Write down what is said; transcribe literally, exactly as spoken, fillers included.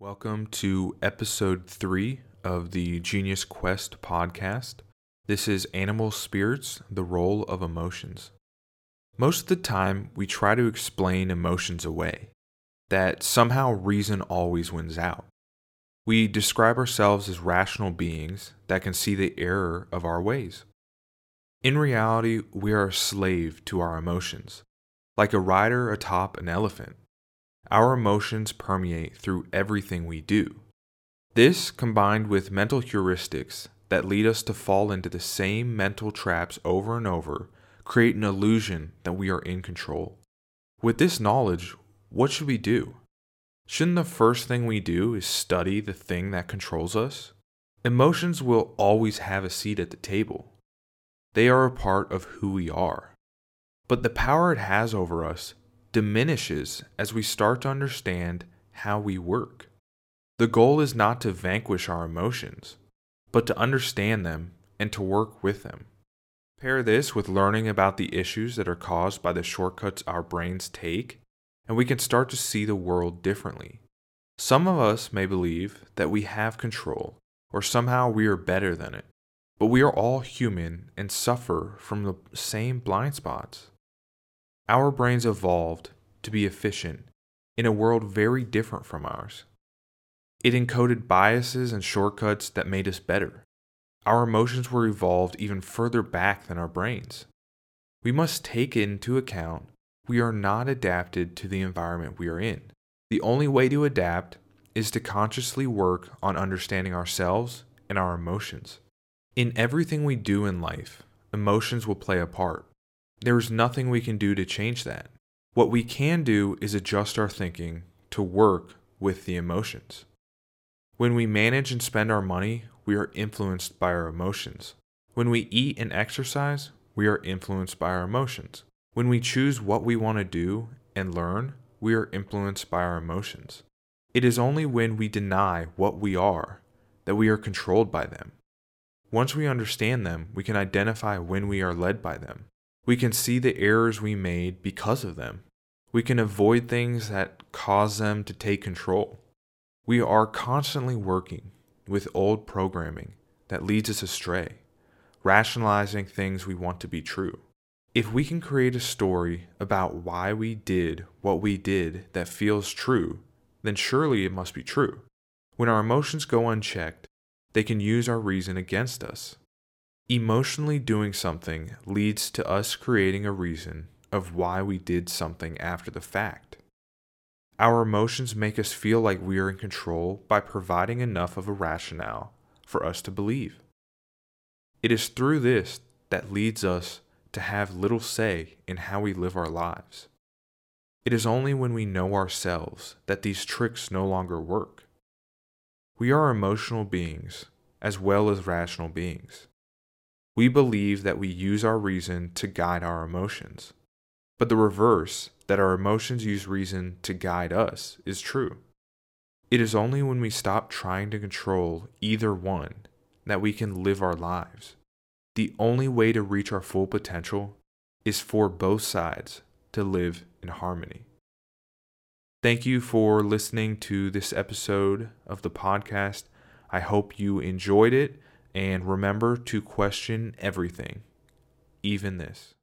Welcome to episode three of the Genius Quest podcast. This is Animal Spirits, the Role of Emotions. Most of the time, we try to explain emotions away, that somehow reason always wins out. We describe ourselves as rational beings that can see the error of our ways. In reality, we are a slave to our emotions, like a rider atop an elephant. Our emotions permeate through everything we do. This, combined with mental heuristics that lead us to fall into the same mental traps over and over, create an illusion that we are in control. With this knowledge, what should we do? Shouldn't the first thing we do is study the thing that controls us? Emotions will always have a seat at the table. They are a part of who we are. But the power it has over us diminishes as we start to understand how we work. The goal is not to vanquish our emotions, but to understand them and to work with them. Pair this with learning about the issues that are caused by the shortcuts our brains take, and we can start to see the world differently. Some of us may believe that we have control, or somehow we are better than it, but we are all human and suffer from the same blind spots. Our brains evolved to be efficient in a world very different from ours. It encoded biases and shortcuts that made us better. Our emotions were evolved even further back than our brains. We must take into account we are not adapted to the environment we are in. The only way to adapt is to consciously work on understanding ourselves and our emotions. In everything we do in life, emotions will play a part. There is nothing we can do to change that. What we can do is adjust our thinking to work with the emotions. When we manage and spend our money, we are influenced by our emotions. When we eat and exercise, we are influenced by our emotions. When we choose what we want to do and learn, we are influenced by our emotions. It is only when we deny what we are that we are controlled by them. Once we understand them, we can identify when we are led by them. We can see the errors we made because of them. We can avoid things that cause them to take control. We are constantly working with old programming that leads us astray, rationalizing things we want to be true. If we can create a story about why we did what we did that feels true, then surely it must be true. When our emotions go unchecked, they can use our reason against us. Emotionally doing something leads to us creating a reason of why we did something after the fact. Our emotions make us feel like we are in control by providing enough of a rationale for us to believe. It is through this that leads us to have little say in how we live our lives. It is only when we know ourselves that these tricks no longer work. We are emotional beings as well as rational beings. We believe that we use our reason to guide our emotions. But the reverse, that our emotions use reason to guide us, is true. It is only when we stop trying to control either one that we can live our lives. The only way to reach our full potential is for both sides to live in harmony. Thank you for listening to this episode of the podcast. I hope you enjoyed it. And remember to question everything, even this.